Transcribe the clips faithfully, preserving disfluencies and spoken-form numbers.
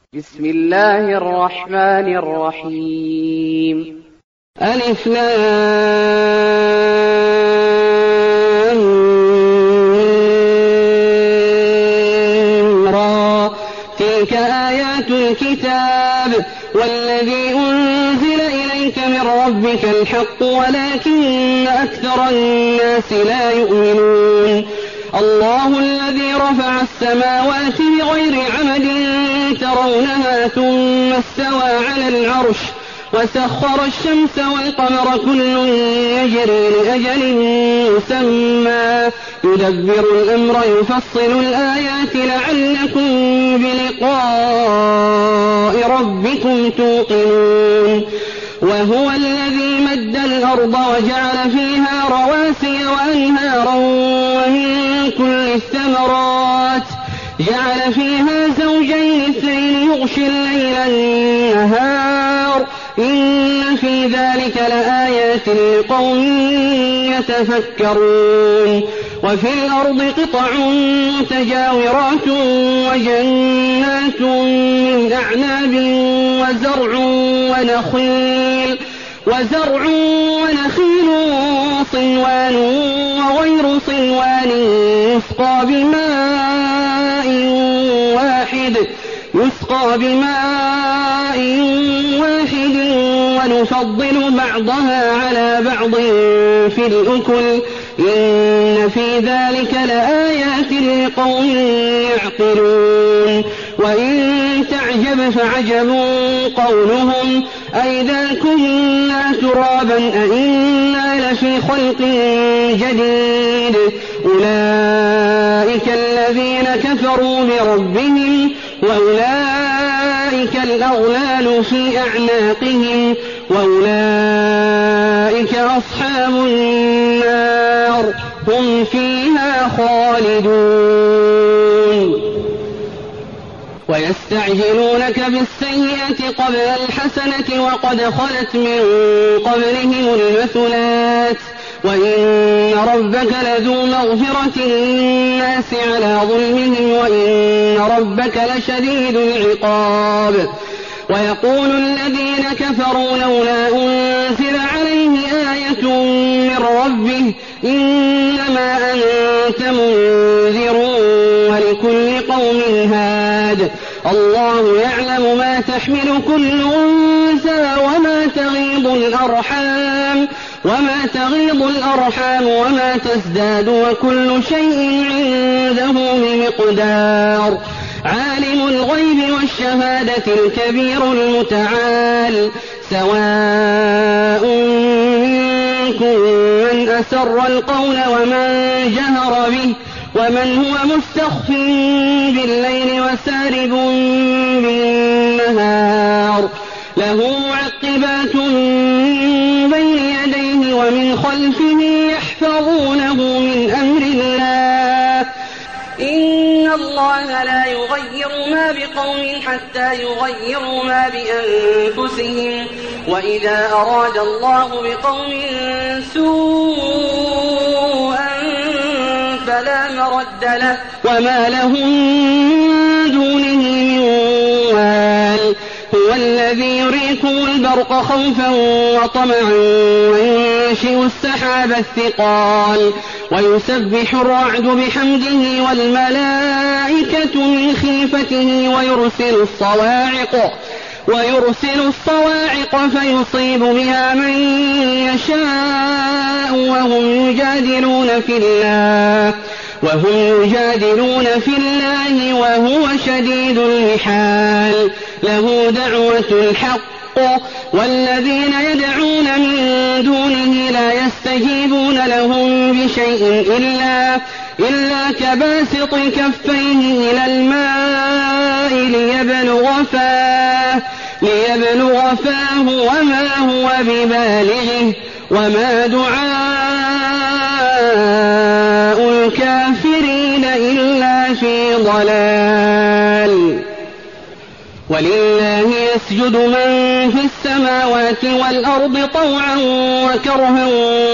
بسم الله الرحمن الرحيم. ألف لام را تلك آيات الكتاب والذي أنزل إليك من ربك الحق ولكن أكثر الناس لا يؤمنون. الله الذي رفع السماوات بغير عمد ترونها ثم استوى على العرش وسخر الشمس والقمر كل يجري لأجل مسمى يدبر الأمر يفصل الآيات لعلكم بلقاء ربكم توقنون. وهو الذي مد الأرض وجعل فيها رواسي وأنهارا ومن كل الثمرات جعل فيها زوجين اثنين يغشي الليل النهار إن في ذلك لآيات لقوم يتفكرون. وفي الأرض قطع متجاورات وجنات من أعناب وزرع ونخيل وزرع ونخيل صنوان وغير صنوان يسقى بماء واحد يسقى بماء واحد ونفضل بعضها على بعض في الأكل إن في ذلك لآيات لقوم يعقلون. وإن تعجب فعجب قولهم أئذا كنا ترابا أئنا لفي خلق جديد أولئك الذين كفروا بربهم وأولئك الأغلال في أعناقهم وأولئك أصحاب النار هم فيها خالدون. ويستعجلونك بالسيئة قبل الحسنة وقد خلت من قبلهم المثلات وإن ربك لذو مغفرة للناس على ظلمهم وإن ربك لشديد العقاب. ويقول الذين كفروا لولا أنزل عليه آية من ربه إنما أنت منذر ولكل قوم هاد الله يعلم ما تحمل كل أنثى وما تغيض الأرحام وما تغيض الأرحام وما تزداد وكل شيء عنده بمقدار. عالم الغيب والشهادة الكبير المتعال سواء منكم من أسر القول ومن جهر به ومن هو مستخف بالليل وسارب بالنهار له معقبات من بين يديه ومن خلفه يحفظونه من أمر الله إن الله لا يغير ما بقوم حتى يغيروا ما بأنفسهم وإذا أراد الله بقوم سوءا فلا مرد له وما لهم من دونه من وال. هو الذي يريكم البرق خوفا وطمعا وينشئ السحاب الثقال ويسبح الرعد بحمده والملائكة من خيفته ويرسل الصواعق ويرسل الصواعق فيصيب بها من يشاء وهم يجادلون في الله وهم يجادلون في الله وهو شديد المحال. له دعوة الحق والذين يدعون من دونه لا يستجيبون لهم بشيء إلا إلا كباسط كفيه إلى الماء ليبلغ فاه ليبلغ فاه وما هو ببالغه وما دعاء الكافرين إلا في ضلال. ولله يسجد من في السماوات والأرض طوعا وكرها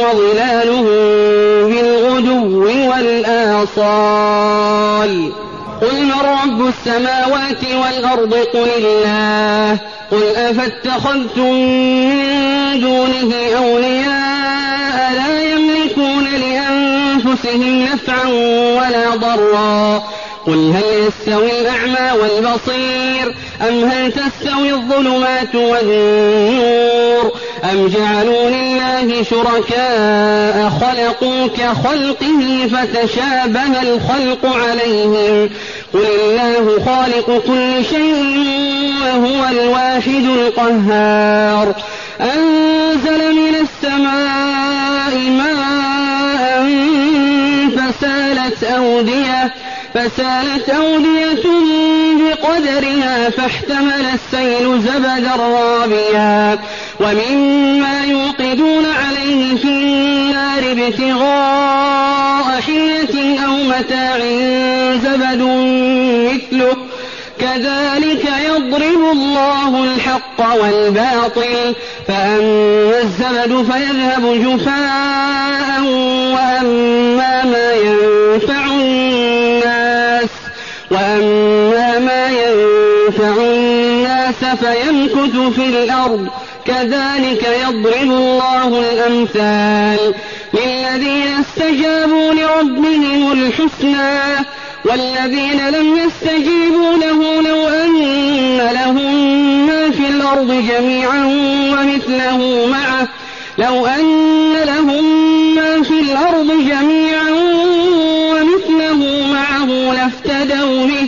وظلالهم بالغدو والآصال قل من رب السماوات والأرض قل الله قل أفاتخذتم من دونه أولياء لا يملكون لأنفسهم نفعا ولا ضرا قل هل يستوي الأعمى والبصير أم هل تستوي الظلمات والنور أم جعلوا لله شركاء خلقوا كخلقه فتشابه الخلق عليهم قل الله خالق كل شيء وهو الواحد القهار أنزل من السماء ماء فسالت أودية فسالت أودية بقدرها فاحتمل السيل زبدا رابيا ومما يوقدون عليه في النار ابتغاء حلية أو متاع زبد مثله كذلك يضرب الله الحق والباطل فأما الزبد فيذهب جفاء وأما ما ينفع الناس وأما ما ينفع الناس فيمكث في الأرض كذلك يضرب الله الأمثال للذين استجابوا لربهم الحسنى والذين لم يستجيبوا له لو أن لهم ما في الأرض جميعا ومثله معه لو أن لهم ما في الأرض جميعا ومثله معه لافتدوا به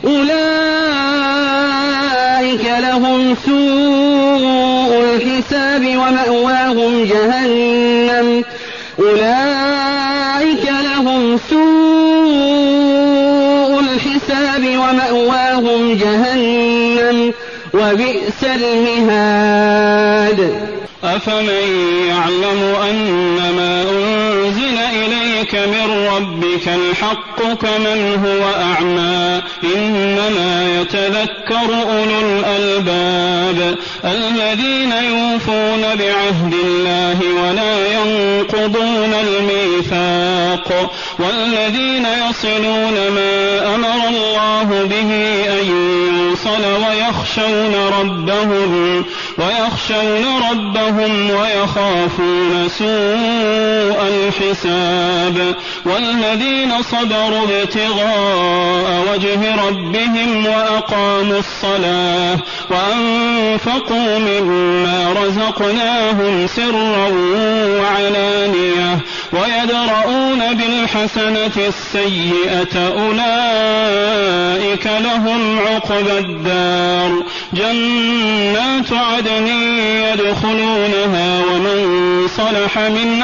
أولئك لهم سوء الحساب ومأواهم جهنم أولئك لهم سوء الحساب ومأواهم جهنم وبئس المهاد أفمن يعلم أنما أنزل إليك من ربك الحق كمن هو أعمى إنما يتذكر أولو الألباب الذين يوفون بعهد الله ولا ينقضون الميثاق والذين يصلون ما أمر الله به أن يوصل ويخشون ربهم ويخشون ربهم ويخافون سوء الحساب والذين صبروا ابتغاء وجه ربهم وأقاموا الصلاة وأنفقوا مما رزقناهم سرا وعلانية ويدرؤون بالحسنة السيئة أولئك لهم عقبى الدار جنات عدن يدخلونها ومن صلح من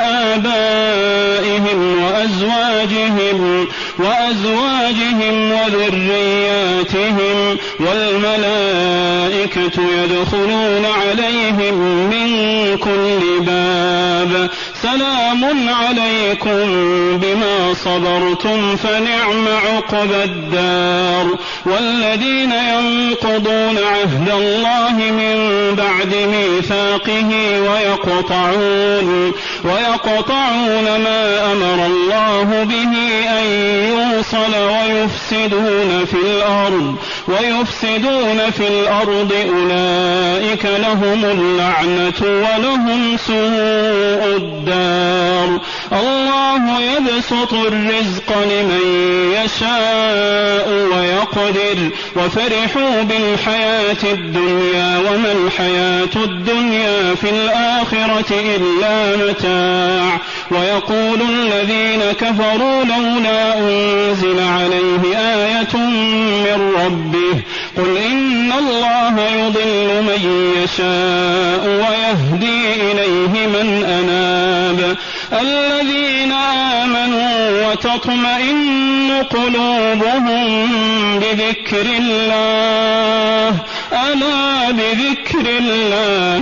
آبائهم وأزواجهم وأزواجهم وذرياتهم والملائكة يدخلون عليهم من كل باب سلام عليكم بما صبرتم فنعم عقبى الدار والذين ينقضون عهد الله من بعد ميثاقه ويقطعون ويقطعون ما أمر الله به أن يوصل ويفسدون في الأرض ويفسدون في الأرض أولئك لهم اللعنة ولهم سوء الدار الله يبسط الرزق لمن يشاء ويقدر وفرحوا بالحياة الدنيا وما الحياة الدنيا في الآخرة إلا متاع ويقول الذين كفروا لولا أنزل عليه آية من ربه قل إن الله يضل من يشاء ويهدي إليه من أناب الذين آمنوا وتطمئن قلوبهم بذكر الله ألا بذكر الله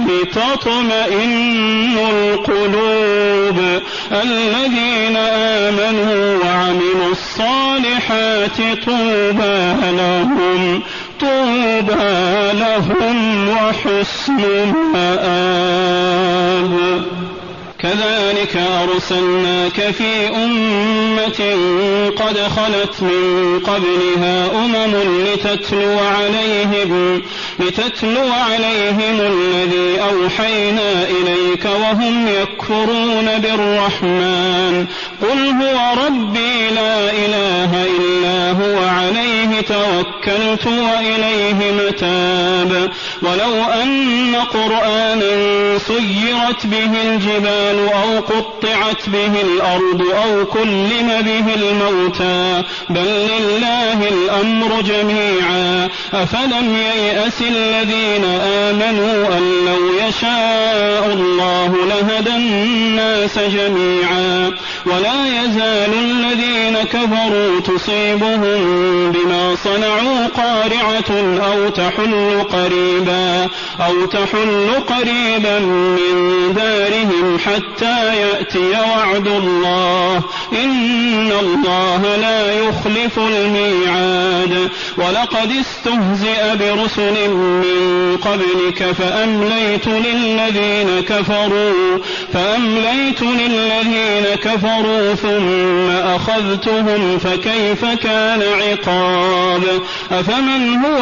تطمئن القلوب الذين آمنوا وعملوا الصالحات طوبى لهم طوبى لهم وحسن مآب وكذلك أرسلناك في أمة قد خلت من قبلها أمم لتتلو عليهم, لتتلو عليهم الذي أوحينا إليك وهم يكفرون بالرحمن قل هو ربي لا إله إلا هو عليه توكلت وإليه متاب ولو أن قرآنا سيرت به الجبال أو قطعت به الأرض أو كلم به الموتى بل لله الأمر جميعا أفلم ييأس الذين آمنوا أن لو يشاء الله لهدى الناس جميعا ولا يزال الذين كفروا تصيبهم بما صنعوا قارعة أو تحل قريبا أو تحل قريبا من دارهم حتى يأتي وعد الله إن الله لا يخلف الميعاد ولقد استهزئ برسل من قبلك فأمليت للذين كفروا فأمليت للذين كفروا ثم أخذتهم فكيف كان عقاب أفمن هو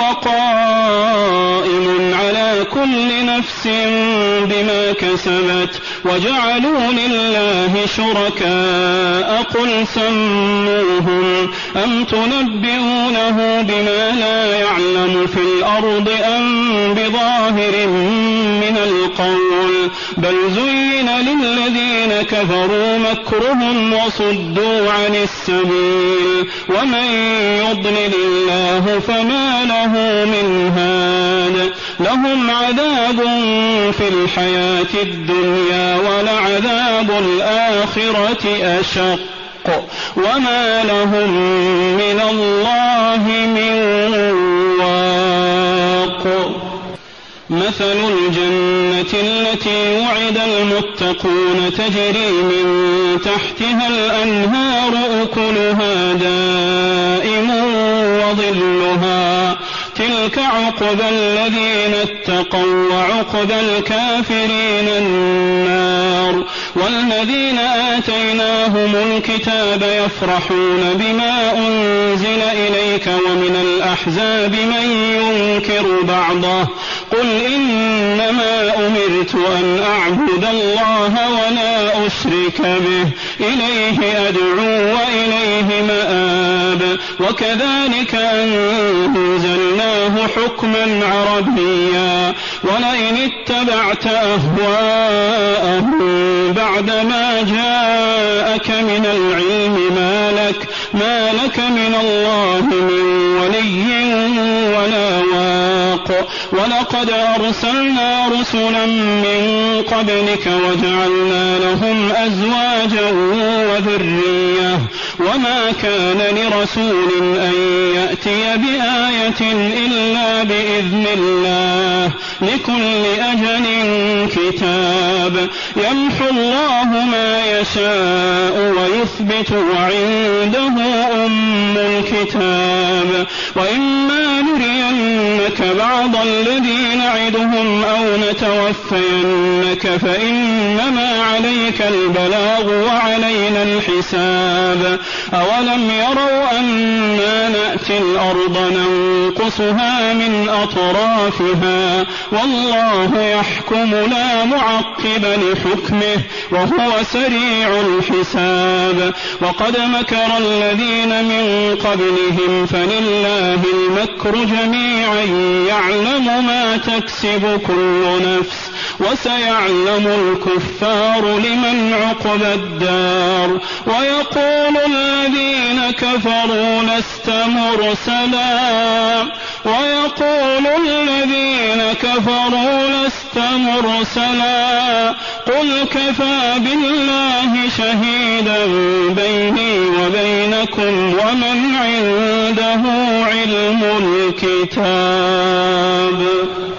قائم على كل نفس بما كسبت وجعلوا لله شركاء قل سموهم أم تنبئونه بما لا يعلم في الأرض أم بظاهر من القول بل زين للذين كفروا مكرهم وصدوا عن السبيل ومن يضلل الله فما له من هاد لهم عذاب في الحياة الدنيا ولعذاب الآخرة أشق وما لهم من الله من واق مثل الجنة التي وعد المتقون تجري من تحتها الأنهار أكلها دائم وظلها تلك عقبى الذين اتقوا وعقبى الكافرين النار والذين آتيناهم الكتاب يفرحون بما أنزل إليك ومن الأحزاب من ينكر بعضه قل إنما أمرت أن أعبد الله ولا أشرك به إليه أدعو وإليه مآب وكذلك أنزلناه حكما عربيا ولئن اتبعت أهواءهم بعدما جاءك من العلم ما لك, ما لك من الله من ولي ولا واق ولقد أرسلنا رسلا من قبلك وجعلنا لهم أزواجا وذرية وما كان لرسول أن يأتي بآية إلا بإذن الله لكل أجل كتاب يمحو الله ما يشاء ويثبت وعنده أم الكتاب وإما نرينك بعض الذي نعدهم أو نتوفينك فإنما عليك البلاغ وعلينا الحساب أولم يروا أنا نأتي الأرض ننقصها من أطرافها والله يحكم لا معقب لحكمه وهو سريع الحساب وقد مكر الذين من قبلهم فلله المكر جميعا يعلم ما تكسب كل نفس وسيعلم الكفار لمن عقبى الدار ويقول الذين كفروا لست مرسلا ويقول الذين كفروا لست مرسلا قل كفى بالله شهيدا بيني وبينكم ومن عنده علم الكتاب.